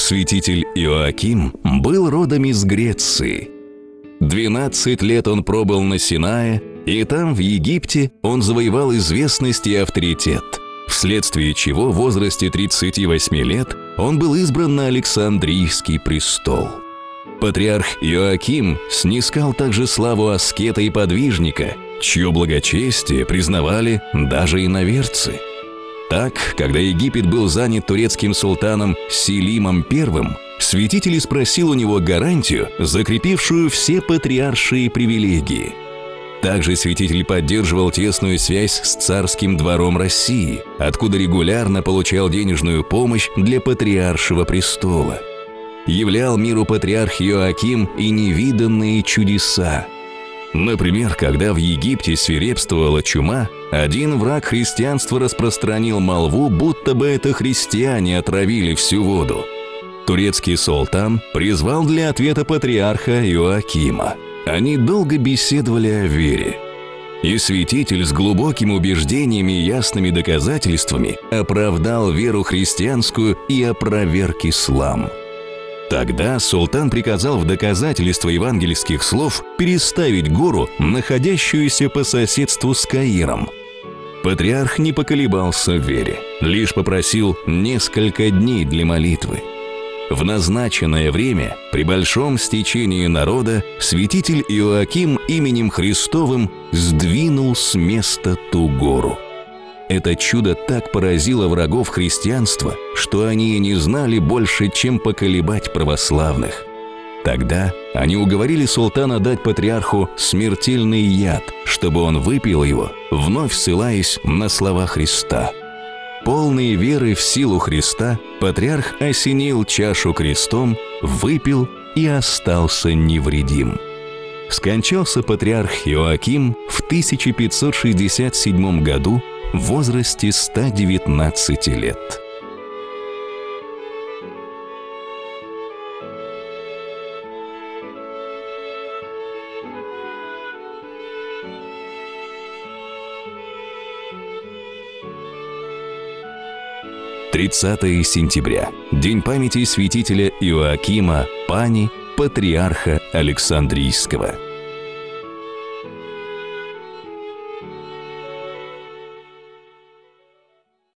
Святитель Иоаким был родом из Греции. 12 лет он пробыл на Синае, и там, в Египте, он завоевал известность и авторитет, вследствие чего в возрасте 38 лет он был избран на Александрийский престол. Патриарх Иоаким снискал также славу аскета и подвижника, чье благочестие признавали даже иноверцы. Так, когда Египет был занят турецким султаном Селимом I, святитель спросил у него гарантию, закрепившую все патриаршие привилегии. Также святитель поддерживал тесную связь с царским двором России, откуда регулярно получал денежную помощь для патриаршего престола. Являл миру патриарх Иоаким и невиданные чудеса. Например, когда в Египте свирепствовала чума, один враг христианства распространил молву, будто бы это христиане отравили всю воду. Турецкий султан призвал для ответа патриарха Иоакима. Они долго беседовали о вере. И святитель с глубоким убеждением и ясными доказательствами оправдал веру христианскую и опроверг ислам. Тогда султан приказал в доказательство евангельских слов переставить гору, находящуюся по соседству с Каиром. Патриарх не поколебался в вере, лишь попросил несколько дней для молитвы. В назначенное время, при большом стечении народа, святитель Иоаким именем Христовым сдвинул с места ту гору. Это чудо так поразило врагов христианства, что они и не знали больше, чем поколебать православных. Тогда они уговорили султана дать патриарху смертельный яд, чтобы он выпил его, вновь ссылаясь на слова Христа. Полной веры в силу Христа, патриарх осенил чашу крестом, выпил и остался невредим. Скончался патриарх Иоаким в 1567 году в возрасте 119 лет. «30 сентября. День памяти святителя Иоакима Пани, патриарха Александрийского».